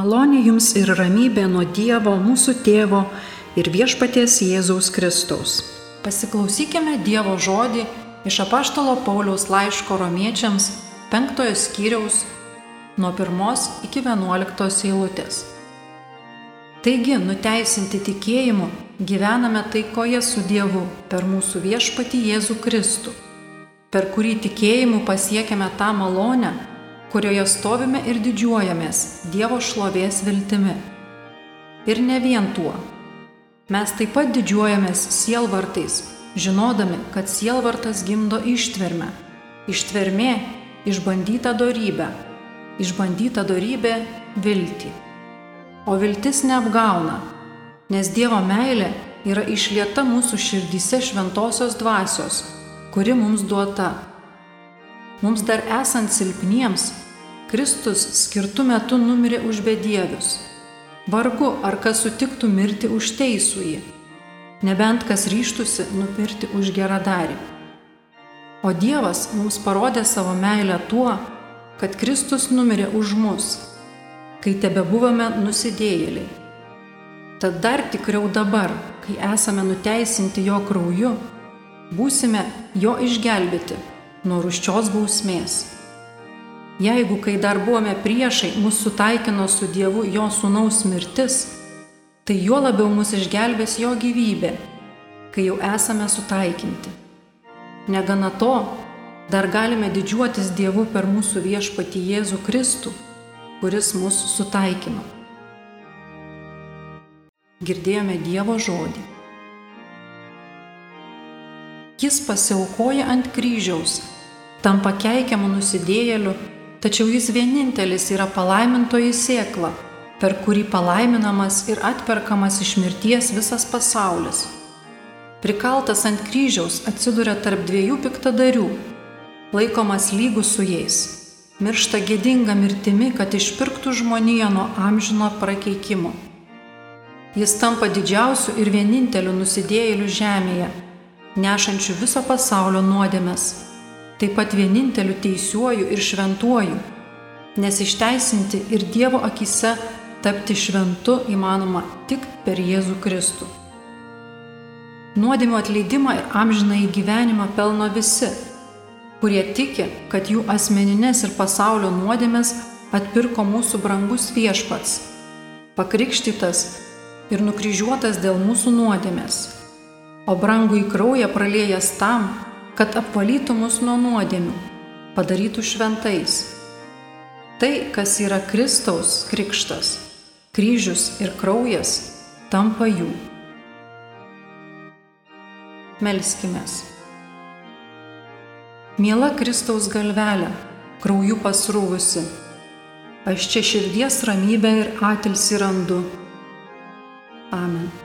Malonė jums ir ramybė nuo Dievo, mūsų Tėvo ir Viešpaties Jėzaus Kristaus. Pasiklausykime Dievo žodį iš apaštalo Pauliaus laiško Romiečiams 5 skyriaus nuo 1 iki 11 eilutės. Taigi, nuteisinti tikėjimu, gyvename taikoje su Dievu per mūsų Viešpatį Jėzų Kristų, per kurį tikėjimu pasiekėme tą malonę, kurioje stovime ir didžiuojamės Dievo šlovės viltimi. Ir ne vien tuo. Mes taip pat didžiuojamės sielvartais, žinodami, kad sielvartas gimdo ištvermę, ištvermė išbandytą dorybę, išbandyta dorybė viltį. O viltis neapgauna, nes Dievo meilė yra išlieta mūsų širdyse šventosios dvasios, kuri mums duota. Mums dar esant silpniems, Kristus skirtu metu numirė už bedievius. Vargu, ar kas sutiktų mirti už teisųjį, nebent kas ryžtųsi nupirkti už geradarį. O Dievas mums parodė savo meilę tuo, kad Kristus numirė už mus, kai tebebuvome nusidėjėliai. Tad dar tikriau dabar, kai esame nuteisinti jo krauju, būsime jo išgelbėti nuo rūsčios bausmės. Jeigu, kai dar buvome priešai, mus sutaikino su Dievu jo sūnaus mirtis, tai juo labiau mus išgelbės jo gyvybė, kai jau esame sutaikinti. Negana to, dar galime didžiuotis Dievu per mūsų Viešpatį Jėzų Kristų, kuris mus sutaikino. Girdėjome Dievo žodį. Jis pasiaukoja ant kryžiaus, tampa keikiamu nusidėjėliu, tačiau jis vienintelis yra palaimintoji sėkla, per kurį palaiminamas ir atperkamas iš mirties visas pasaulis. Prikaltas ant kryžiaus atsiduria tarp dviejų piktadarių, laikomas lygus su jais, miršta gėdinga mirtimi, kad išpirktų žmoniją nuo amžino prakeikimo. Jis tampa didžiausiu ir vieninteliu nusidėjėliu žemėje, nešančiu viso pasaulio nuodėmes, taip pat vieninteliu teisiuoju ir šventuoju, nes išteisinti ir Dievo akyse tapti šventu įmanoma tik per Jėzų Kristų. Nuodėmių atleidimą ir amžinąjį gyvenimą pelno visi, kurie tiki, kad jų asmeninės ir pasaulio nuodėmes atpirko mūsų brangus Viešpats, pakrikštytas ir nukryžiuotas dėl mūsų nuodėmės, o brangųjį kraują praliejęs tam, kad apvalytų mus nuo nuodėmių, padarytų šventais. Tai, kas yra Kristaus krikštas, kryžius ir kraujas, tampa jų. Melskimės. Miela Kristaus galvelė, krauju pasrūvusi, aš čia širdies ramybę ir atilsį randu. Amen.